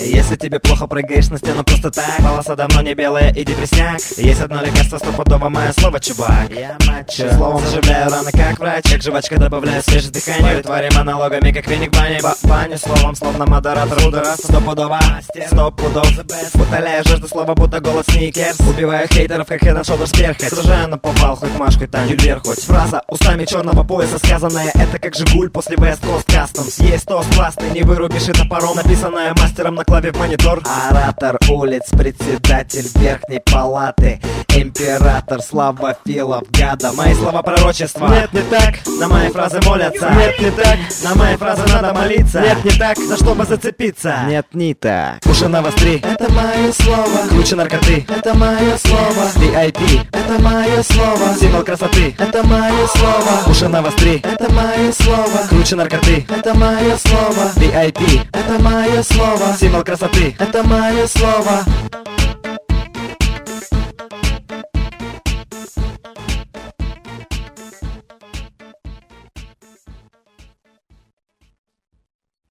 Если тебе плохо, прыгаешь на стену просто так. Волоса давно не белые, иди пресняк. Есть одно лекарство, стопудово мое слово, чувак. Я мачо, словом заживляю раны, как врач. Как жвачка добавляю свежесть дыханию. Твари монологами, как веник бани. Баню словом, словно модератор удара. Стопудово, стоп пудов. Утоляю жажду слова, будто голос сникерс. Убиваю хейтеров, как Head & Shoulders перхоть. Сражаю на повал, хоть Машку и Таню вверх. Хоть фраза устами черного пояса сказанная. Это как Жигуль после West Coast Customs. Есть тост классный, не вырубишь и топором. Написанное мастером на клаве в монитор. Оратор улиц, председатель верхней палаты. Император славофилов, гада. Мои слова пророчества. Нет, не так, на мои фразы молятся. Нет, не так, на мои фразы надо молиться. Нет, не так, за чтобы зацепиться. Нет, не так. Уши навостри, это мое слово. Круче наркоты, это мое слово. VIP, это мое слово. Символ красоты, это мое слово. Уши навостри, это мое слово. Круче наркоты, это мое слово. VIP, это мое слово. Символ красоты, это мое слово.